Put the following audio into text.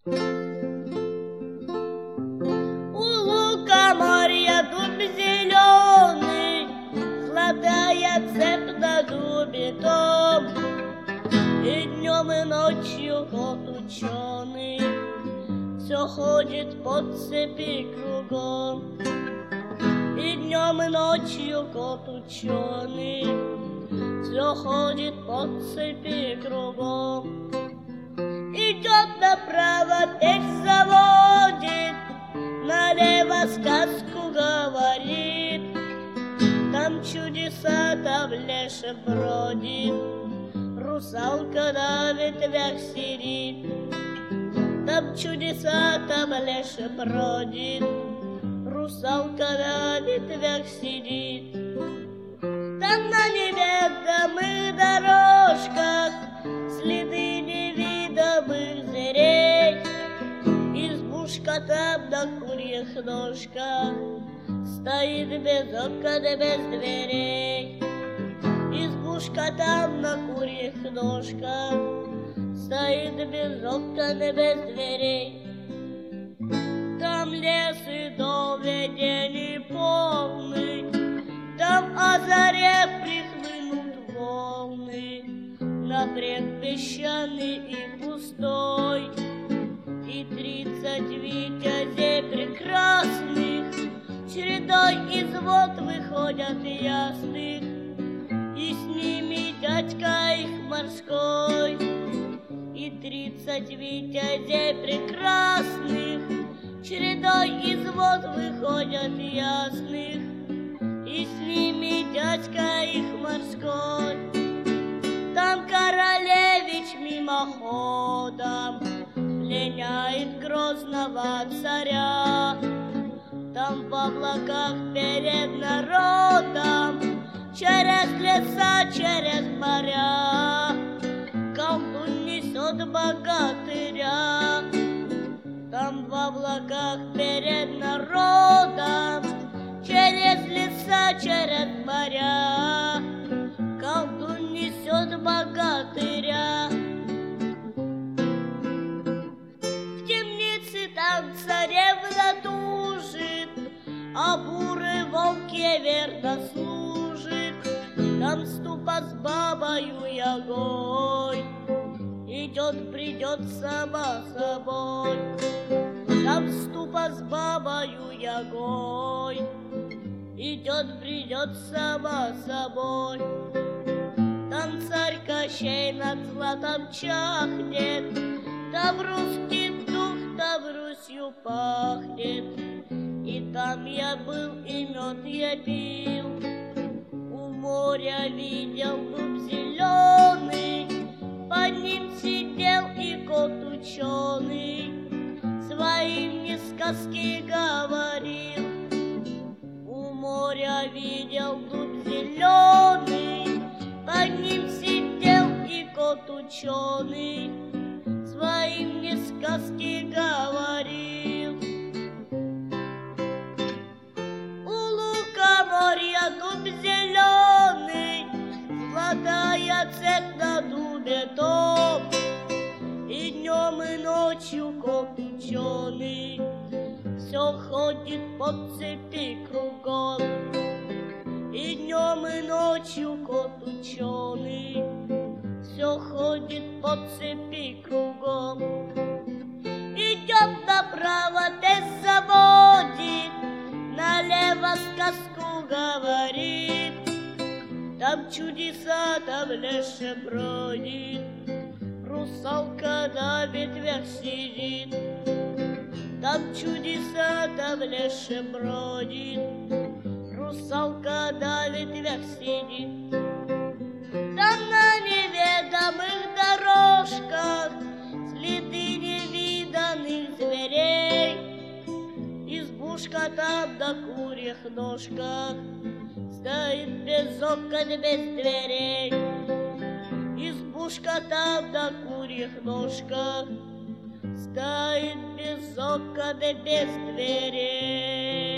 У лукоморья дуб зеленый, золотая цепь на дубе том, и днем и ночью кот ученый все ходит по цепи кругом. И днем и ночью кот ученый все ходит по цепи кругом. Идет направо, печь заводит, налево сказку говорит. Там чудеса, там леший бродит, русалка на ветвях сидит. Там чудеса, там леший бродит, русалка на ветвях сидит. Там на неведомых дорожках следы невидимых зверей. Избушка там на курьих ножках стоит без окон и без дверей. Избушка там на курьих ножках стоит без окон и без дверей. Там лес и доведений полный, там о заре прихлынут волны на брег песчаный и пустой. И 30 витязей прекрасных чередой из вод выходят ясных, и с ними дядька их морской. И 30 витязей прекрасных чередой из вод выходят ясных, и с ними дядька их морской. Там королевич мимоходом пленяет грозного царя. Там в облаках перед народом через леса, через моря колдун несет богатыря. Там в облаках перед народом через леса, через моря колдун несет богатыря. В темнице там царевна тужит, а бурый волк ей верно служит. Там ступа с бабою Ягой идет, придет сама собой. Там ступа с бабою Ягой идет, придет сама собой. Там царь Кощей над златом чахнет, там русский дух, там Русью пахнет. И там я был, и мед я пил, у моря видел дуб зеленый, под ним сидел и кот ученый, своим мне сказки говорил. У моря видел дуб зеленый, под ним сидел и кот ученый, своим мне сказки говорил. У лукоморья дуб зеленый, золотая цепь на дубе том, и днем и ночью кот ученый все ходит по цепи кругом. И днем и ночью кот ученый все ходит по цепи кругом. Идет направо, пес заводит, налево сказку говорит. Там чудеса, там леший бродит, русалка на ветвях сидит. Там чудеса, там леший бродит, русалка на ветвях сидит. Там на неведомых дорожках следы невиданных зверей. Избушка там на курьих ножках стоит без окон, без дверей. Избушка там на курьих ножках стоит без окон и без дверей.